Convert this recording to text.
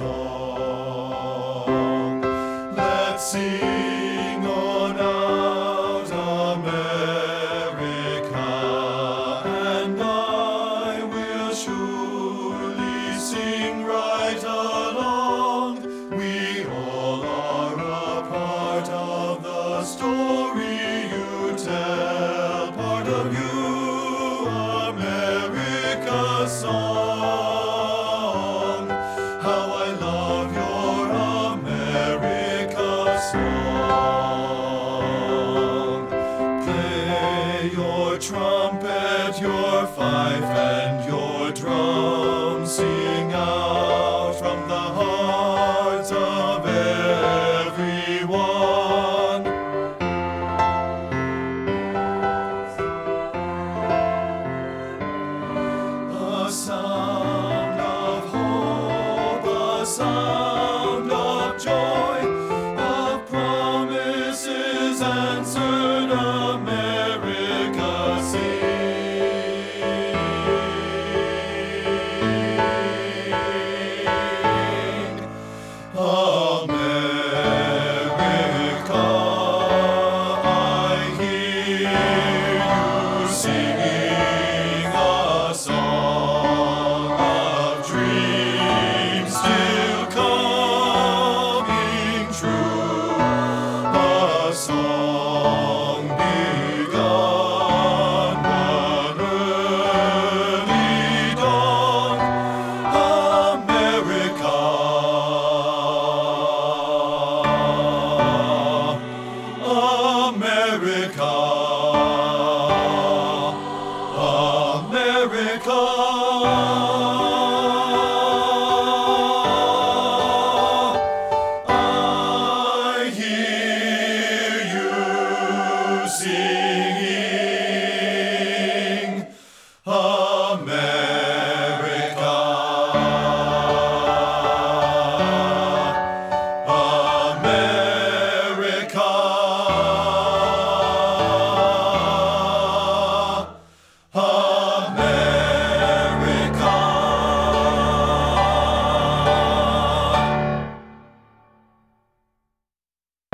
song. Let's sing on out, America, and I will surely sing right along. We all are a part of the story you tell, part of you, America's song. How I love your America song. Play your trumpet, your fife, and